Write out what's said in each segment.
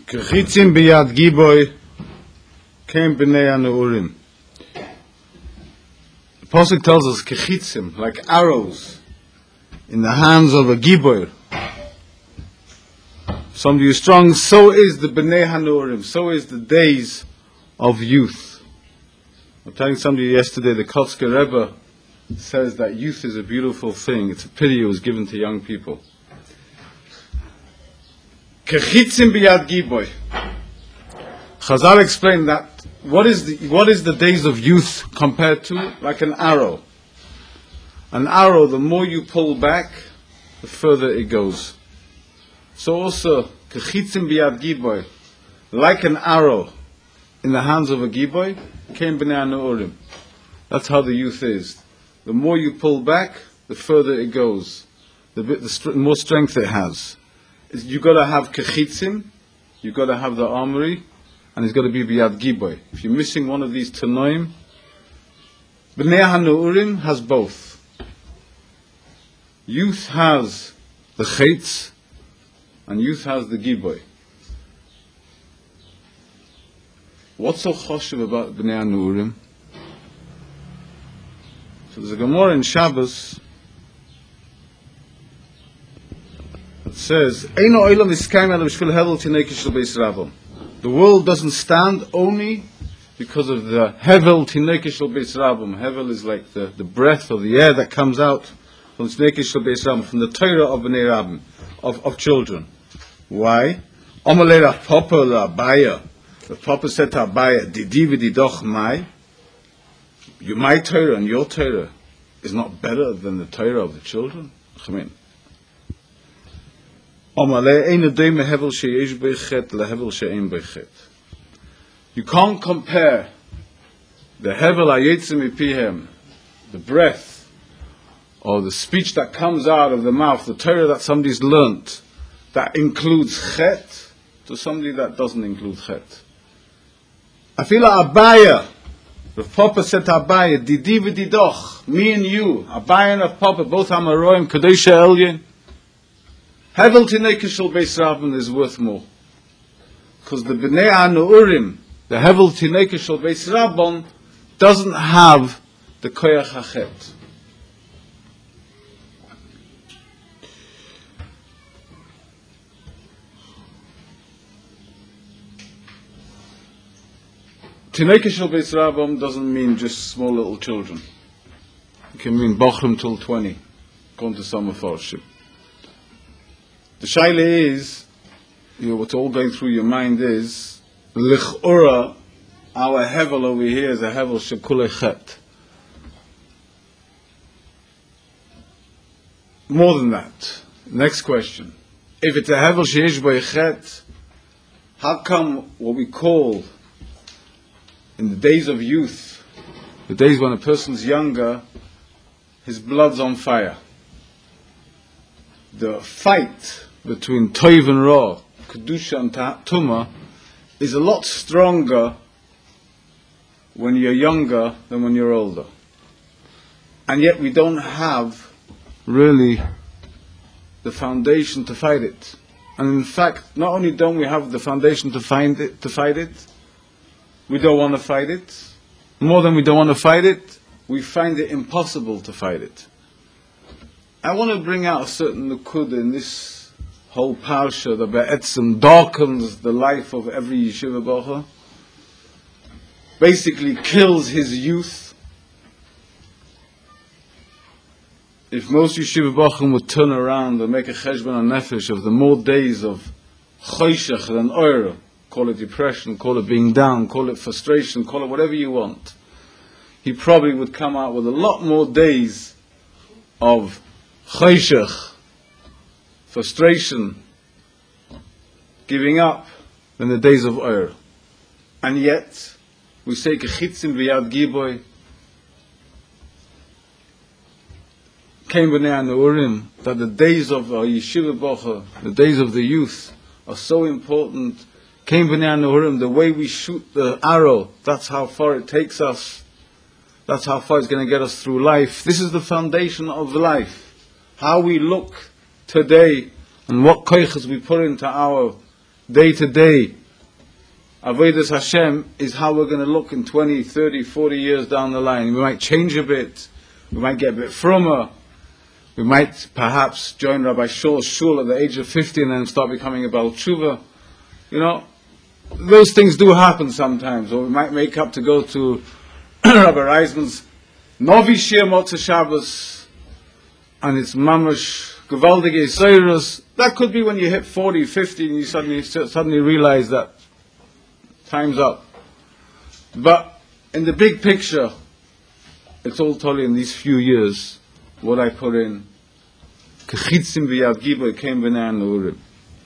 Kechitzim biyad giboy kem b'nei haneurim. The Pasuk tells us kechitzim, like arrows in the hands of a giboy. Somebody who's strong, so is the b'nei haneurim, so is the days of youth. I was telling somebody yesterday, the Kotzker Rebbe says that youth is a beautiful thing. It's a pity it was given to young people. Kechitzim biyad giboy. Chazal explained that what is the days of youth compared to? Like an arrow. An arrow, the more you pull back, the further it goes. So also, kechitzim biyad giboy, like an arrow in the hands of a giboy, came b'nei haneurim. That's how the youth is. The more you pull back, the further it goes. The more strength it has. You've got to have kechitzim, you've got to have the armory, and it's got to be biyad giboy. If you're missing one of these tanoim, b'nei haneurim has both. Youth has the chetz, and youth has the giboy. What's so choshev about b'nei haneurim? So there's a Gemara in Shabbos that says, "Eino olam iskayim ela b'shvil hevel tinei shel beis rabban." The world doesn't stand only because of the hevel tinei shel beis rabban. Hevel is like the breath or the air that comes out from tinei shel beis rabban, from the Torah of b'nei rabban, of children. Why? Amalei Rav Papa Abaya. The Papa said to Abaya, "Didi v'didoch mai." My Torah and your Torah is not better than the Torah of the children. Amen. You can't compare the hevel hayetzim mipihem, the breath or the speech that comes out of the mouth, the Torah that somebody's learnt, that includes chet, to somebody that doesn't include chet. I feel like Abaya. Rav Papa said to Abaya, "Didi v'didoch," me and you, Abaya and Rav Papa, both Amaroim, Kadesha Elyon. Hevel tinei shel beis rabban is worth more, because the b'nei haneurim, the hevel tinei shel beis rabban, doesn't have the koyach hachet. Tinei shel beis rabban doesn't mean just small little children. It can mean bochrim till 20, according to some authorship. The shaila is, what's all going through your mind is, lich'ura, our hevel over here is a hevel shekulei chet. More than that. Next question. If it's a hevel sheyesh bo chet, how come what we call in the days of youth, the days when a person's younger, his blood's on fire? The fight between Toiv and Ra, Kedusha and Tumah, is a lot stronger when you're younger than when you're older. And yet we don't have really the foundation to fight it. And in fact, not only don't we have the foundation to fight it, we don't want to fight it. More than we don't want to fight it, we find it impossible to fight it. I want to bring out a certain nukud in this whole parsha that be'etzem darkens the life of every yeshiva bocher, basically kills his youth. If most yeshiva bocher would turn around and make a cheshbon nefesh of the more days of choshech than oyer, call it depression, call it being down, call it frustration, call it whatever you want, he probably would come out with a lot more days of choshech, frustration, giving up, than the days of oyer. And yet, we say kechitzim biyad giboy, came b'nei haneurim, that the days of our yeshiva bocher, the days of the youth, are so important. Came b'nei haneurim, the way we shoot the arrow, that's how far it takes us. That's how far it's going to get us through life. This is the foundation of life. How we look today and what koiches we put into our day-to-day Avodas Hashem is how we're going to look in 20, 30, 40 years down the line. We might change a bit. We might get a bit frummer. We might perhaps join Rabbi Shul's shul at the age of 50 and then start becoming a Baal Tshuva. You know, those things do happen sometimes. Or we might make up to go to Rabbi Reisman's Novi Shir Motzei Shabbos and it's Mamash Gewaldige Seirus. That could be when you hit 40, 50 and you suddenly realize that time's up. But in the big picture, it's all totally in these few years, what I put in. Kechitzim v'yad giboy came b'nei Urim.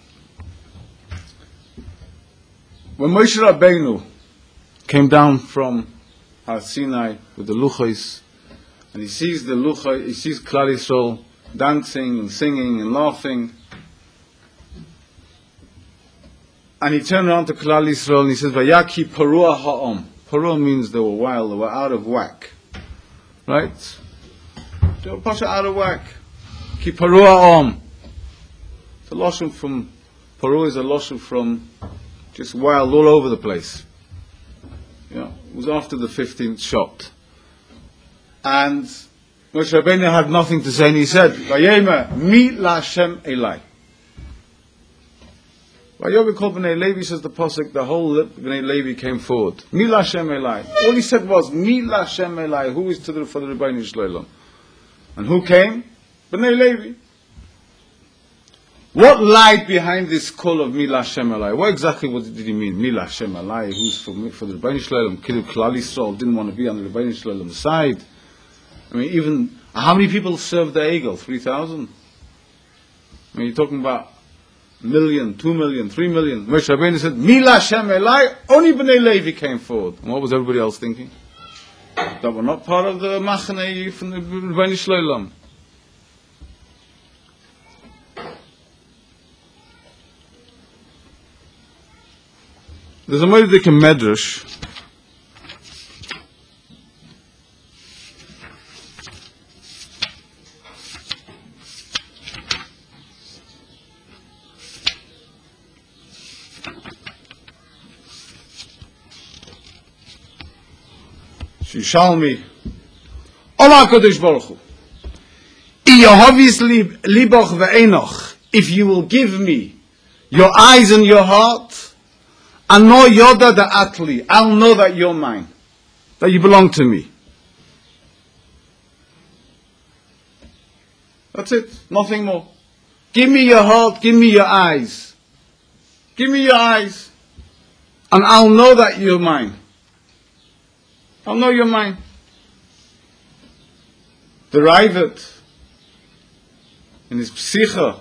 When Moshe Rabbeinu came down from Har Sinai with the Luchos, and he sees the Luchos, he sees Klal Yisrael dancing and singing and laughing, and he turned around to Klal Yisrael and he says, "Vayaki parua ha'om." Parua means they were wild, they were out of whack, right? They were pasha out of whack. Ki parua ha'om. The lashon from parua is a lashon from just wild all over the place. You know, it was after the 15th shot, and Moshe Rabbeinu had nothing to say, and he said, "Vayema mi laHashem elai." Vayovi called Bnei Levi, says the pasuk, the whole Bnei Levi came forward. Mi laHashem elai. All he said was, "Mi laHashem elai." Who is for the Rebbeinu Shloilem? And who came? Bnei Levi. What lied behind this call of Mi laHashem elai? What exactly did he mean? Mi laHashem elai. Who's for the Rebbeinu Shloilem? Kidu Klal Yisrael didn't want to be on the Rebbeinu Shloilem's side. I mean, even how many people served the Egel? 3,000. I mean, you're talking about 1 million, 2 million, 3 million. Moshe Rabbeinu said, "Mi laHashem elai." Only Bnei Levi came forward. And what was everybody else thinking? That were not part of the Machaneh from the Rebbeinu Shloilem. There's a Moedik in Medrash. Shishalmi Omar Kodesh Baruch Hu Yehovis liboch ve'enoch. If you will give me your eyes and your heart, Ano yoda da'atli, I'll know that you're mine, that you belong to me. That's it, nothing more. Give me your heart, give me your eyes. Give me your eyes, and I'll know that you're mine. I'll know you're mine. The Raavad, in his Psicha,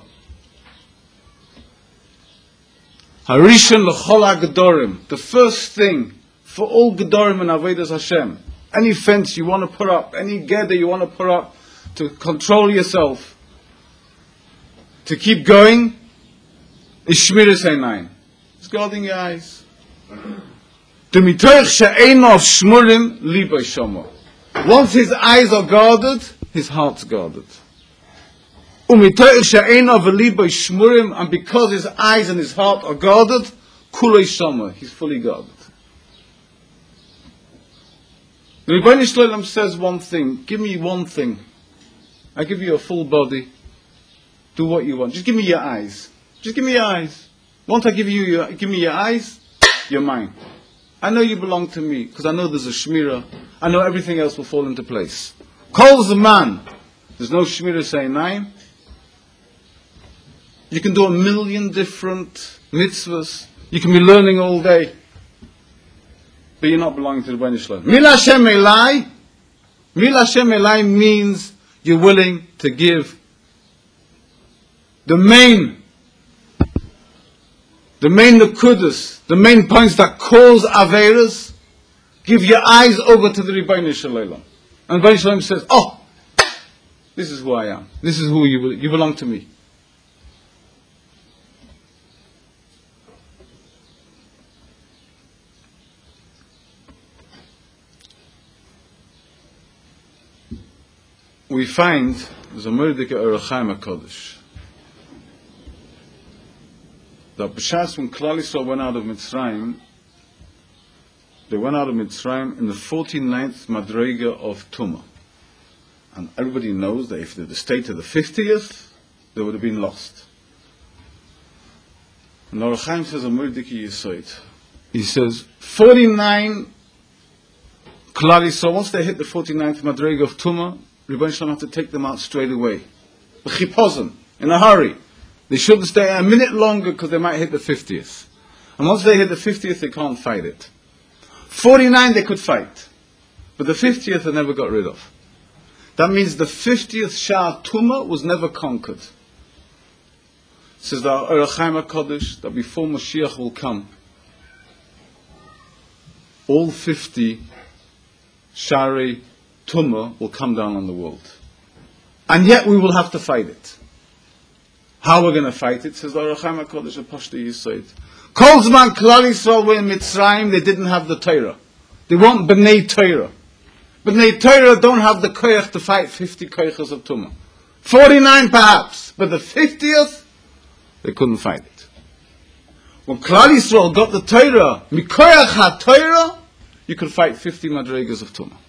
Harishon l'chol ha'gedorim, the first thing for all gedorim and avodas Hashem, any fence you want to put up, any gather you want to put up to control yourself, to keep going, is shmiras einayim. It's guarding your eyes. Once his eyes are guarded, his heart's guarded. And because his eyes and his heart are guarded, he's fully guarded. The Rebbeinu Shloilem says one thing, give me one thing. I give you a full body. Do what you want. Just give me your eyes. Just give me your eyes. Once I give me your eyes, you're mine. I know you belong to me, because I know there's a shmirah. I know everything else will fall into place. Calls the man. There's no shmirah saying nine. You can do 1,000,000 different mitzvahs. You can be learning all day. But you're not belonging to the Rebbeinu Shloilem. Mi laHashem elai. Mi laHashem elai means you're willing to give the main nekudas, the main points that cause averas. Give your eyes over to the Rebbeinu Shloilem. And Rebbeinu Shloilem says, "Oh, this is who I am. This is who you belong to me." We find there's a Moedik Orach Chaim HaKodesh. that b'shas when Klal Yisrael went out of Mitzrayim, they went out of Mitzrayim in the 49th Madrega of Tumah. And everybody knows that if they'd stayed to the 50th, they would have been lost. And Orach Chaim says a Mordiki Yisoid. He says, 49 Klal Yisrael, once they hit the 49th Madrega of Tumah, Rebbeinu Shalom had to take them out straight away. B'chipozim, in a hurry. They shouldn't stay a minute longer because they might hit the 50th. And once they hit the 50th, they can't fight it. 49 they could fight. But the 50th they never got rid of. That means the 50th Shah Tumah was never conquered. Says the Orach Chaim HaKadosh that before Mashiach will come, all 50 Shari Tumah will come down on the world. And yet we will have to fight it. How we're going to fight it, says the Orach Chaim HaKadosh, Pashto Yisoid. Kol Zman Klal Yisrael were in Mitzrayim, they didn't have the Torah. They want B'nai Torah. B'nai Torah don't have the koyach to fight 50 koyachas of Tumah. 49 perhaps, but the 50th, they couldn't fight it. When Klal Yisrael got the Torah, Mikoyach HaTorah, you could fight 50 madregas of Tumah.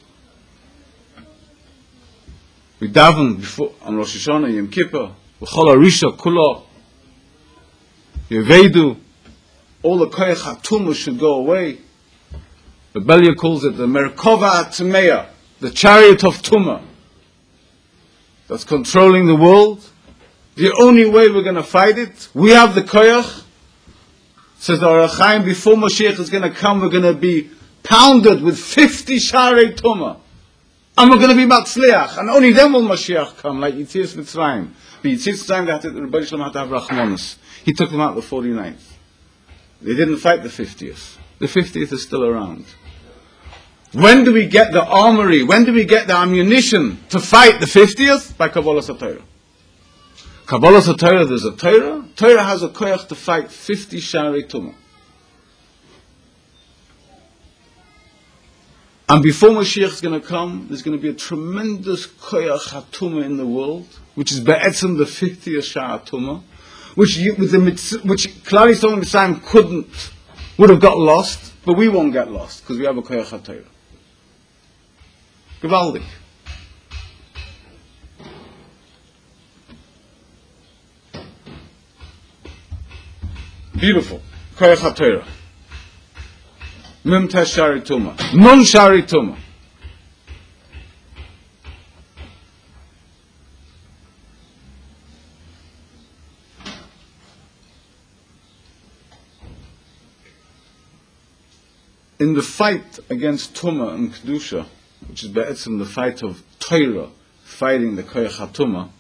We daven before on Rosh Hashanah, Yom Kippur, V'chol Arisha, Kula, Yevedu, all the Koyach HaTumah should go away. The Belia calls it the Merkova HaTumeya, the chariot of Tumah, that's controlling the world. The only way we're going to fight it, we have the Koyach. Says the Orach Chaim, before Mashiach is going to come, we're going to be pounded with 50 Sharei Tumah. And we're going to be Matzliach. And only then will Mashiach come, like Yitzias Mitzrayim. But Yitzias Mitzrayim, the Rebbeinu Shalom had to have Rachmanis. He took them out the 49th. They didn't fight the 50th. The 50th is still around. When do we get the armory? When do we get the ammunition to fight the 50th? By Kabbalah HaTorah. Kabbalah HaTorah, there's a Torah. Torah has a koyach to fight 50 Sharei Tumah. And before Mashiach is going to come, there's going to be a tremendous koyach HaTumah in the world, which is be'etzem the 50th Shah Tumah, which Klal Yisrael and Mitzrayim would have got lost, but we won't get lost, because we have a koyach HaTorah. Gewaldig. Beautiful. Koyach HaTorah. Mim Tesh Shari Tumah. Nun Shari Tumah. In the fight against Tumah and Kedusha, which is be'etzim the fight of Torah, fighting the Koyach HaTumah,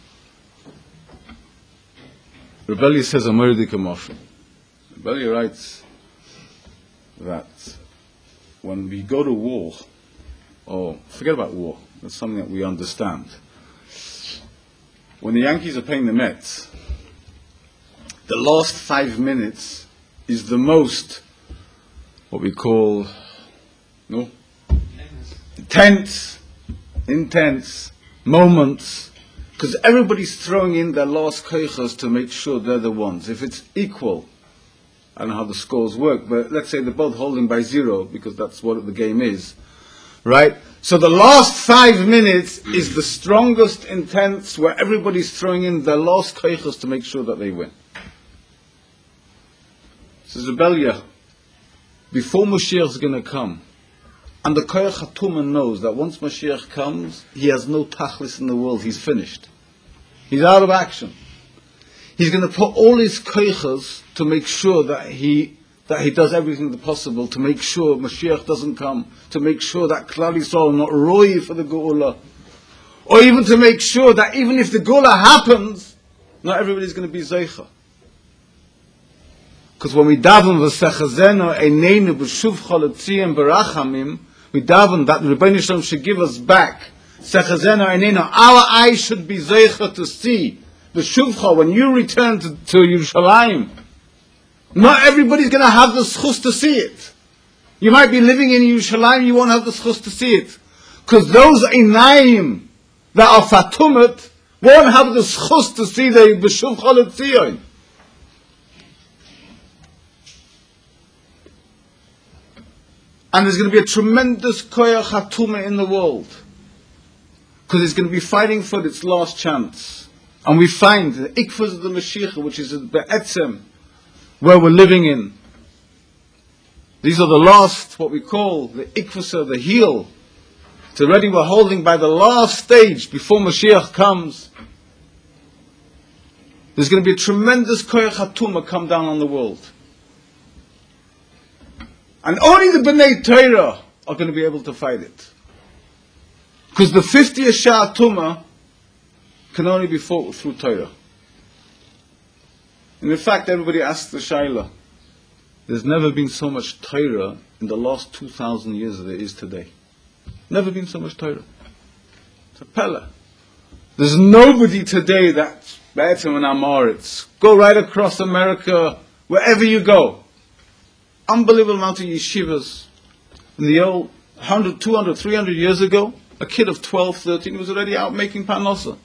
Rebelli says a Mordika Moshe. Rebelli writes that when we go to war, or forget about war, that's something that we understand. When the Yankees are playing the Mets, the last 5 minutes is the most, what we call, intense moments, because everybody's throwing in their last koichas to make sure they're the ones. If it's equal, I don't know how the scores work, but let's say they're both holding by 0, because that's what the game is, right? So the last 5 minutes is the strongest intense, where everybody's throwing in their last koichas to make sure that they win. So Zebelia, before Mashiach is going to come, and the Koyach HaTumah knows that once Mashiach comes, he has no tachlis in the world, he's finished. He's out of action. He's going to put all his koychas to make sure that he does everything possible to make sure Mashiach doesn't come, to make sure that Klal Yisrael are not roy for the Geula, or even to make sure that even if the Geula happens, not everybody's going to be Zeicha. Because when we daven v'sechazenu eineinu b'shuvcha l'tziyim b'rachamim, we daven that the Rebbeinu Shalom should give us back sechazenu eineinu. Our eyes should be zeicha to see the shuvcha when you return to Yerushalayim. Not everybody's going to have the schus to see it. You might be living in Yerushalayim, you won't have the schus to see it, because those einayim that are fatumet won't have the schus to see the b'shuvcha l'tziyim. And there's going to be a tremendous koyach hatuma in the world. Because it's going to be fighting for its last chance. And we find the ikfas of the Mashiach, which is the Be'etzem, where we're living in. These are the last, what we call the ikfasa, the heel. It's already we're holding by the last stage before Mashiach comes. There's going to be a tremendous koyach hatuma come down on the world. And only the B'nai Torah are going to be able to fight it. Because the 50th Shah Tumah can only be fought through Torah. And in fact, everybody asks the Shaila, there's never been so much Torah in the last 2,000 years as there is today. Never been so much Torah. It's a pella. There's nobody today that's better than Amoritz. Go right across America, wherever you go. Unbelievable amount of yeshivas. In the old 100, 200, 300 years ago, a kid of 12, 13 was already out making parnasa.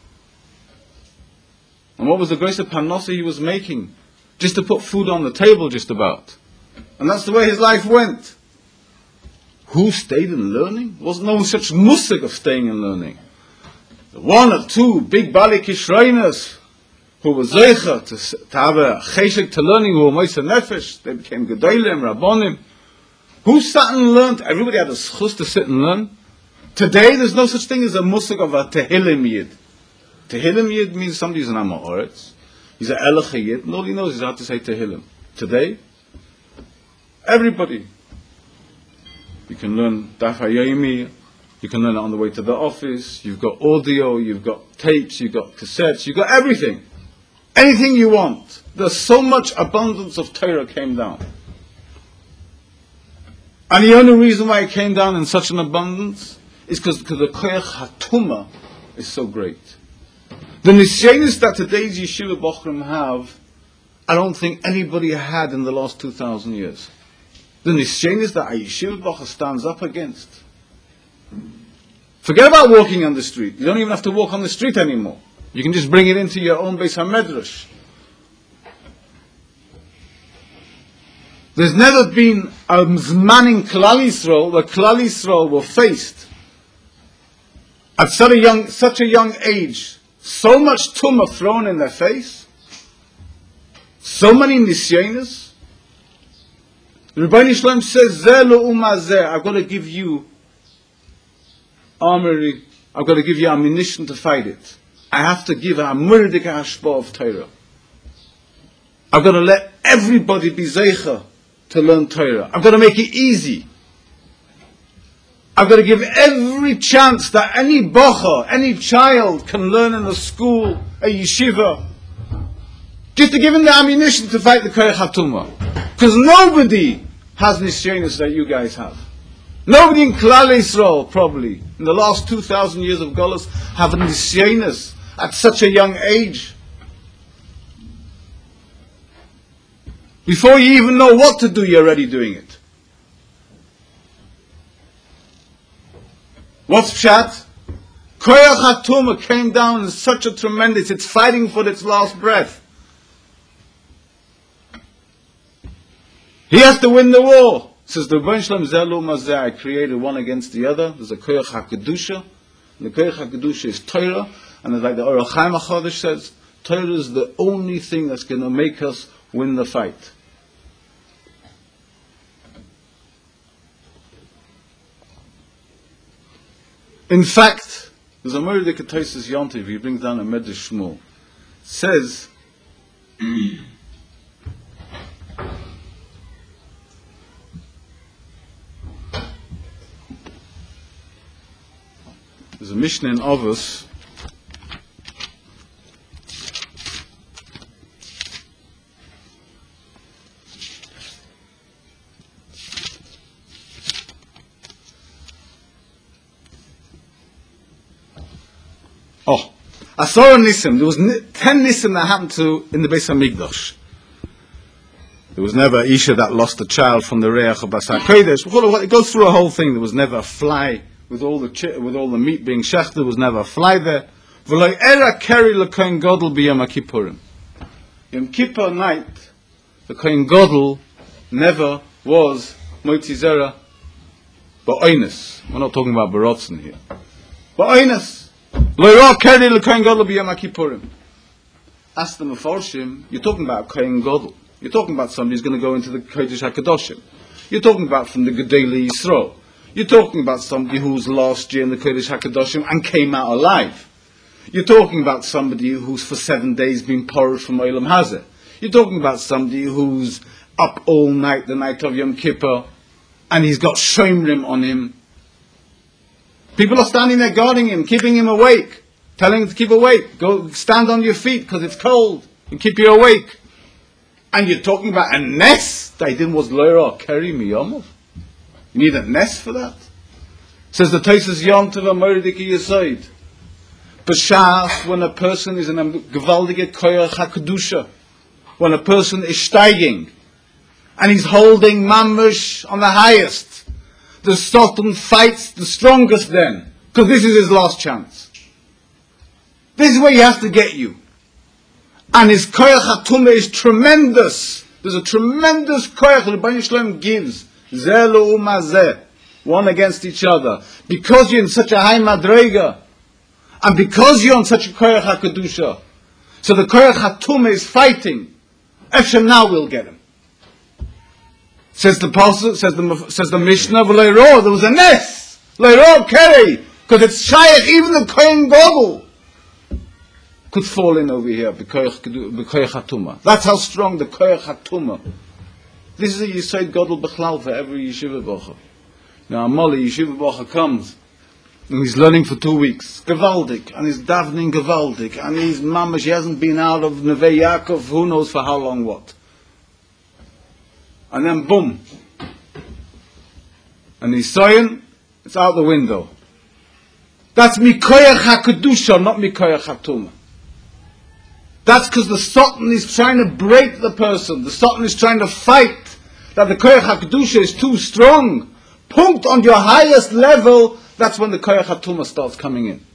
And what was the grace of parnasa he was making? Just to put food on the table, just about. And that's the way his life went. Who stayed in learning? There wasn't no such musik of staying in learning. The one or two big Bali Kishrainas who were zeicha to have a cheshek to learning, who were moisa nefesh, they became gedolim, rabbonim. Who sat and learned? Everybody had a schus to sit and learn. Today, there's no such thing as a musik of a tehillim yid. Tehillim yid means somebody's an Amoritz. He's an Elach yid, and all he knows is how to say tehillim. Today, everybody. You can learn Daf HaYomi, you can learn it on the way to the office, you've got audio, you've got tapes, you've got cassettes, you've got everything. Anything you want. There's so much abundance of Torah came down. And the only reason why it came down in such an abundance is because the koyach hatuma is so great. The nisyanis that today's yeshiva bochrim have, I don't think anybody had in the last 2,000 years. The nisyanis that a yeshiva bochrim stands up against. Forget about walking on the street. You don't even have to walk on the street anymore. You can just bring it into your own Beis HaMedrash. There's never been a zman in Klal Yisrael where Klal Yisrael were faced at such a young age, so much tumah thrown in their face, so many nisyanis. The Rebbeinu Shalom says, Zeh le'umah zeh, I've got to give you armory, I've got to give you ammunition to fight it. I have to give a murdik hashpah of Torah. I've got to let everybody be zeicha to learn Torah. I've got to make it easy. I've got to give every chance that any bocha, any child can learn in a school, a yeshiva, just to give him the ammunition to fight the koyach hatuma. Because nobody has nisyanis that you guys have. Nobody in Klal Yisrael, probably, in the last 2,000 years of Golos, have a nisyanis at such a young age. Before you even know what to do, you're already doing it. What's pshat? Koyach HaTumah came down in such a tremendous, it's fighting for its last breath. He has to win the war. Says the Rebbeinu Shalom Zelu Mazeh, I created one against the other. There's a Koyach HaKedusha. And the Koyach HaKedusha is Torah. And it's like the Orach Chaim HaChodesh says, Torah is the only thing that's going to make us win the fight. In fact, there's a Mori de Ketaisis Yontiv, he brings down a Medrash Shmuel, says, there's a Mishnah in Avos, Asara Nisim. There was 10 Nisim that happened in the Beis HaMikdash. There was never Isha that lost a child from the Reach of Basar Kodesh. It goes through a whole thing. There was never a fly with all the meat being shechted. There was never a fly there. V'lo era keri l'kohen gadol b'yom HaKippurim. Yom Kippur night, the Kohen Gadol never was Motzi Zera Ba'oinus. We're not talking about Barotzen here. Ba'oinus. Lo'ira keri l'kohen gadol b'yom HaKippurim. Ask the Mefarshim, you're talking about Kohen Gadol. You're talking about somebody who's going to go into the Kodesh HaKadoshim. You're talking about from the Gedolei Yisrael. You're talking about somebody who was last year in the Kodesh HaKadoshim and came out alive. You're talking about somebody who's for 7 days been porushed from Olam Hazeh. You're talking about somebody who's up all night, the night of Yom Kippur, and he's got shomrim on him. People are standing there guarding him, keeping him awake, telling him to keep awake. Go stand on your feet because it's cold and keep you awake. And you're talking about a nest? Daidin was loira keri miyomov. You need a nest for that? Says the Tosfos Yom Tov Amoridiki Yisoid. B'shas, when a person is in a gewaldige koyach hakadusha, when a person is steiging, and he's holding mamash on the highest, the Sultan fights the strongest then, because this is his last chance. This is where he has to get you. And his koyach hatumah is tremendous. There's a tremendous koyach that Rebbeinu Shalom gives. Zeh le'uma zeh. One against each other. Because you're in such a high madrega, and because you're on such a koyach hakadusha, so the koyach hatumah is fighting. Efshem now we'll get him. Says the Apostle, says the Mishnah, V'leiro, there was a nest. Leiro keri, because it's shaykh, even the Kohen Gadol could fall in over here, b'koyach hatumah. That's how strong the koyach hatumah. This is a Yisod Gadol B'chlal for every yeshiva bocha. Now, a Moli yeshiva bocha comes, and he's learning for 2 weeks, gewaldig, and he's davening gewaldig, and he's mamash, he hasn't been out of Neve Yaakov, who knows for how long what. And then boom. And he's saying, it's out the window. That's mikoyach hakadusha, not mikoyach hatumah. That's because the Sultan is trying to break the person. The Sultan is trying to fight that the koyach hakadusha is too strong. Punkt on your highest level, that's when the koyach hatumah starts coming in.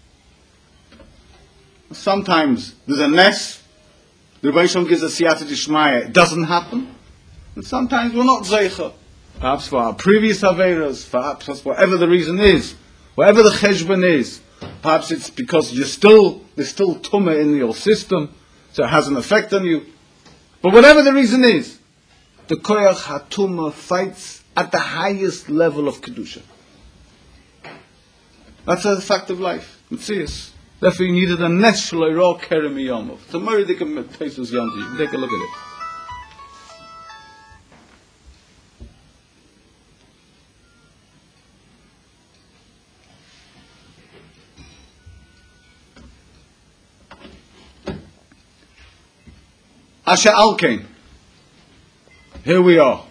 Sometimes there's a nest. The Rebbeinu Shalom gives a siyata d'shmaya. It doesn't happen. And sometimes we're not zeicha. Perhaps for our previous averas, perhaps whatever the reason is, whatever the cheshbon is. Perhaps it's because there's still tumah in your system, so it has an effect on you. But whatever the reason is, the koyach hatumah fights at the highest level of kedusha. That's a fact of life. Metzius. Therefore, you needed a nest shleiro keri miyomov. It's a Moridik Tosfos Yom Tov. You can take a look at it. Asher Alkein. Here we are.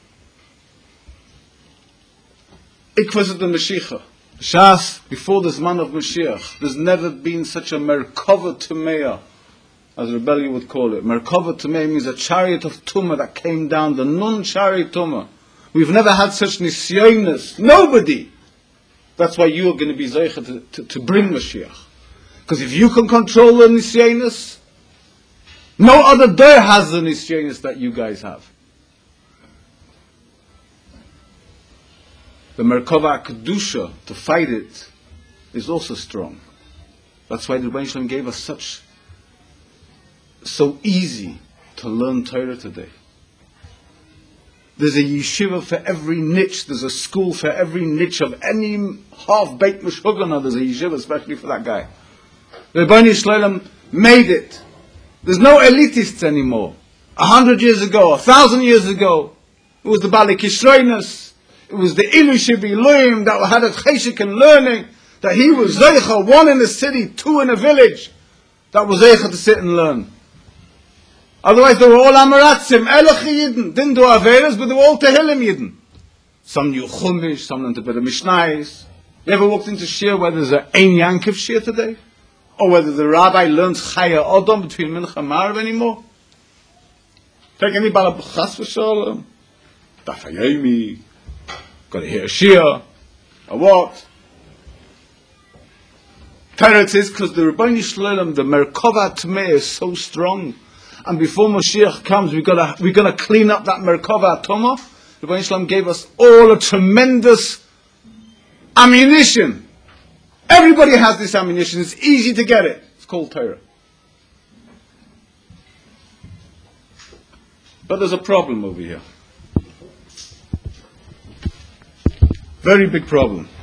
Ikvas the Mashiach. Shas, before this man of Mashiach, there's never been such a Merkava Tumeya, as Rebellion would call it. Merkava Tumeya means a chariot of Tumah that came down, the non-chariot Tumah. We've never had such nisyonis. Nobody. That's why you are going to be zeicha to bring Mashiach. Because if you can control the nisyonis, no other there has the nisyonis that you guys have. The Merkava Kedusha, to fight it, is also strong. That's why the Rebbeinu Shalom gave us so easy to learn Torah today. There's a yeshiva for every niche, there's a school for every niche of any half-baked meshugana, there's a yeshiva especially for that guy. The Rebbeinu Shalom made it. There's no elitists anymore. 100 years ago, 1,000 years ago, it was the Bali Kishroinus. It was the Ilush Biluim that had a cheshik and learning, that he was zeicha, one in the city, two in a village, that was zeicha to sit and learn. Otherwise they were all Amaratzim, Elach Yidden, didn't do Averas, but they were all Tehillim Yidden. Some knew Chumash, some learned a bit of Mishnayos. You ever walked into Shir where there's an Ein Yankiv Shir today? Or whether the rabbi learns Chaya Odom between Mincha and Marav anymore? Take any Balabachas V'Shalom, Daf Hayomi, got to hear a Shir, a what? Teretz is because the Rebbeinu Shalom, the Merkava Tmei is so strong, and before Mashiach comes, we're gonna clean up that Merkava Tumah. The Rebbeinu Shalom gave us all a tremendous Ammunition. Everybody has this ammunition. It's easy to get it. It's called Torah. But there's a problem over here. Very big problem.